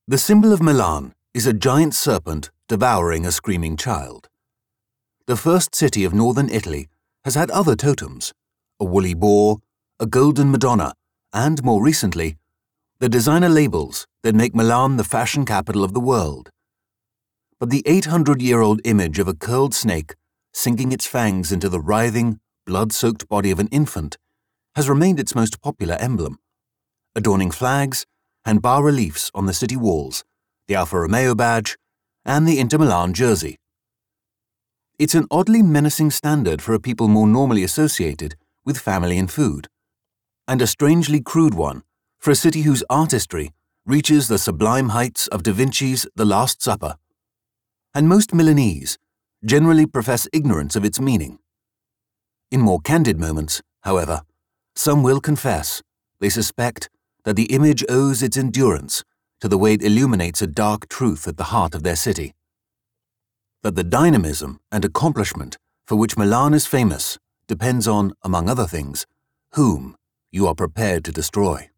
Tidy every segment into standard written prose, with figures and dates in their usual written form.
The symbol of Milan is a giant serpent devouring a screaming child. The first city of northern Italy has had other totems, a woolly boar, a golden Madonna, and, more recently, the designer labels that make Milan the fashion capital of the world. But the 800-year-old image of a curled snake sinking its fangs into the writhing, blood-soaked body of an infant has remained its most popular emblem, adorning flags and bas-reliefs on the city walls, the Alfa Romeo badge, and the Inter Milan jersey. It's an oddly menacing standard for a people more normally associated with family and food, and a strangely crude one for a city whose artistry reaches the sublime heights of Da Vinci's The Last Supper. And most Milanese generally profess ignorance of its meaning. In more candid moments, however, some will confess they suspect that the image owes its endurance to the way it illuminates a dark truth at the heart of their city. That the dynamism and accomplishment for which Milan is famous depends on, among other things, whom you are prepared to destroy.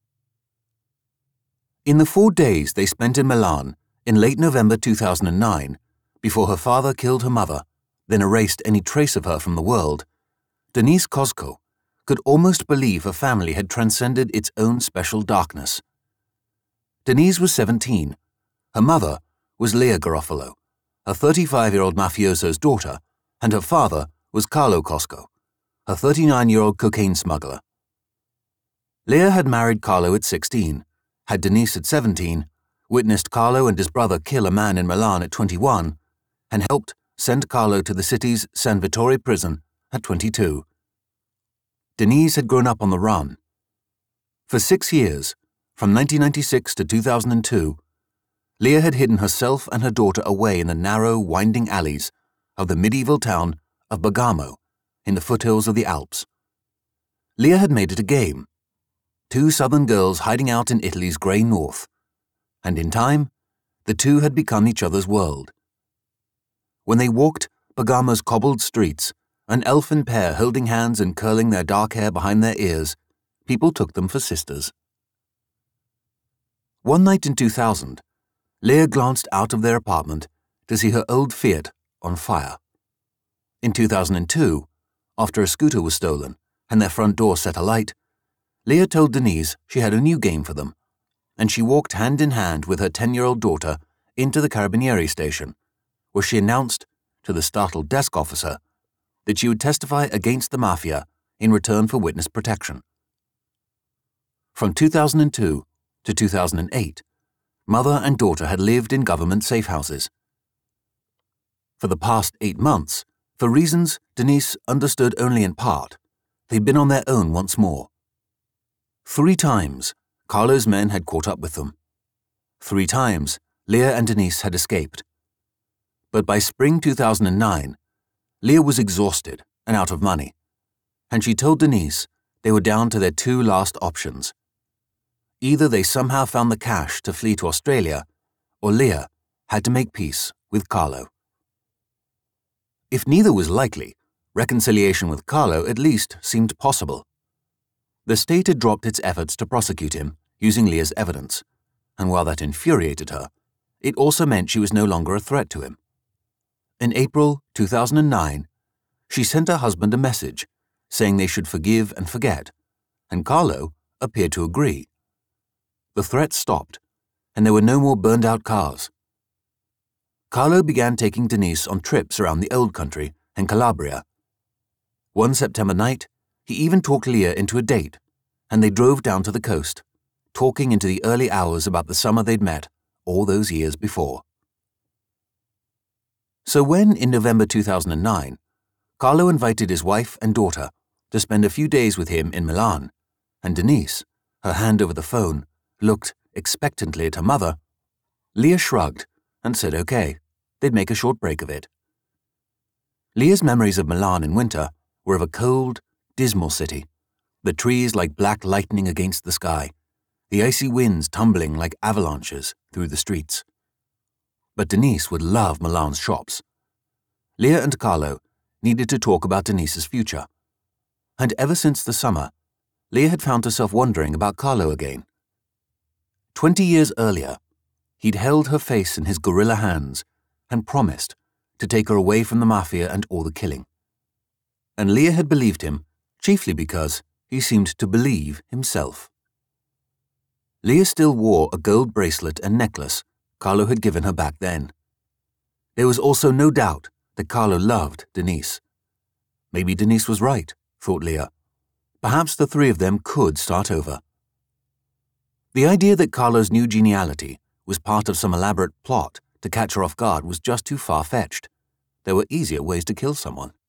In the 4 days they spent in Milan in late November 2009, before her father killed her mother, then erased any trace of her from the world, Denise Cosco could almost believe her family had transcended its own special darkness. Denise was 17. Her mother was Leah Garofalo, a 35-year-old mafioso's daughter, and her father was Carlo Cosco, a 39-year-old cocaine smuggler. Leah had married Carlo at 16, had Denise at 17, witnessed Carlo and his brother kill a man in Milan at 21, and helped send Carlo to the city's San Vittore prison at 22. Denise had grown up on the run. For 6 years, from 1996 to 2002, Leah had hidden herself and her daughter away in the narrow, winding alleys of the medieval town of Bergamo in the foothills of the Alps. Leah had made it a game. 2 southern girls hiding out in Italy's grey north, and in time, the two had become each other's world. When they walked Bergamo's cobbled streets, an elfin pair holding hands and curling their dark hair behind their ears, people took them for sisters. One night in 2000, Leah glanced out of their apartment to see her old Fiat on fire. In 2002, after a scooter was stolen and their front door set alight, Leah told Denise she had a new game for them, and she walked hand in hand with her 10-year-old daughter into the Carabinieri station, where she announced to the startled desk officer that she would testify against the mafia in return for witness protection. From 2002 to 2008, mother and daughter had lived in government safe houses. For the past 8 months, for reasons Denise understood only in part, they'd been on their own once more. 3 times, Carlo's men had caught up with them. 3 times, Leah and Denise had escaped. But by spring 2009, Leah was exhausted and out of money, and she told Denise they were down to their 2 last options. Either they somehow found the cash to flee to Australia, or Leah had to make peace with Carlo. If neither was likely, reconciliation with Carlo at least seemed possible. The state had dropped its efforts to prosecute him using Leah's evidence, and while that infuriated her, it also meant she was no longer a threat to him. In April 2009, she sent her husband a message saying they should forgive and forget, and Carlo appeared to agree. The threat stopped, and there were no more burned-out cars. Carlo began taking Denise on trips around the old country and Calabria. One September night, he even talked Leah into a date, and they drove down to the coast, talking into the early hours about the summer they'd met all those years before. So when, in November 2009, Carlo invited his wife and daughter to spend a few days with him in Milan, and Denise, her hand over the phone, looked expectantly at her mother, Leah shrugged and said okay, they'd make a short break of it. Leah's memories of Milan in winter were of a cold, dismal city, the trees like black lightning against the sky, the icy winds tumbling like avalanches through the streets. But Denise would love Milan's shops. Leah and Carlo needed to talk about Denise's future. And ever since the summer, Leah had found herself wondering about Carlo again. 20 years earlier, He'd held her face in his gorilla hands and promised to take her away from the mafia and all the killing. And Leah had believed him, chiefly because he seemed to believe himself. Leah still wore a gold bracelet and necklace Carlo had given her back then. There was also no doubt that Carlo loved Denise. Maybe Denise was right, thought Leah. Perhaps the three of them could start over. The idea that Carlo's new geniality was part of some elaborate plot to catch her off guard was just too far-fetched. There were easier ways to kill someone.